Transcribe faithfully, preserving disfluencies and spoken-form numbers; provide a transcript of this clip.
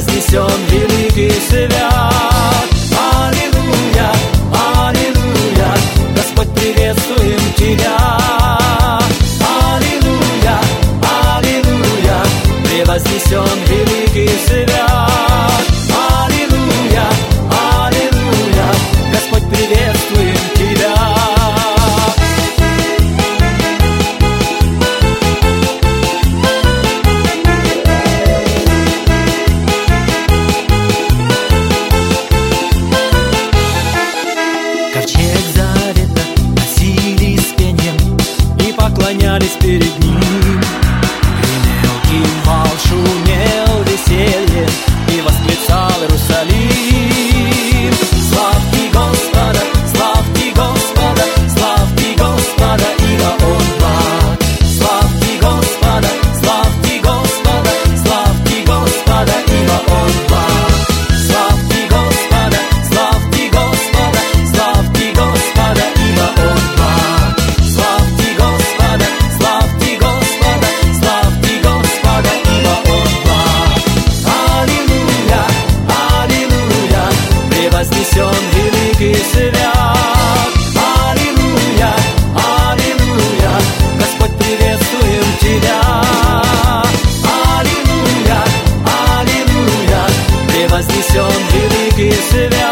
превознесен, великий свят. Аллилуйя, аллилуйя, Господь, приветствуем Тебя. Аллилуйя, аллилуйя, превознесен, великий свят. Аллилуйя, аллилуйя, Господь, приветствуем Тебя. Ковчег завета носили с пением и поклонялись перед ним. Гремел кимвал, шумел веселье, и восклицал Иерусалим. Славьте Господа, славьте Господа, славьте Господа, ибо Он благ. Славьте Господа, славьте Господа, славьте Господа, ибо Он благ. Славьте Господа, славьте Господа, славьте Господа, ибо Он благ. Славьте Господа, славьте Господа, славьте Господа, ибо Он благ. Аллилуйя, аллилуйя, превознесен, великий свят. Аллилуйя, аллилуйя, Господь, приветствуем Тебя. Аллилуйя, аллилуйя, превознесен, великий свят.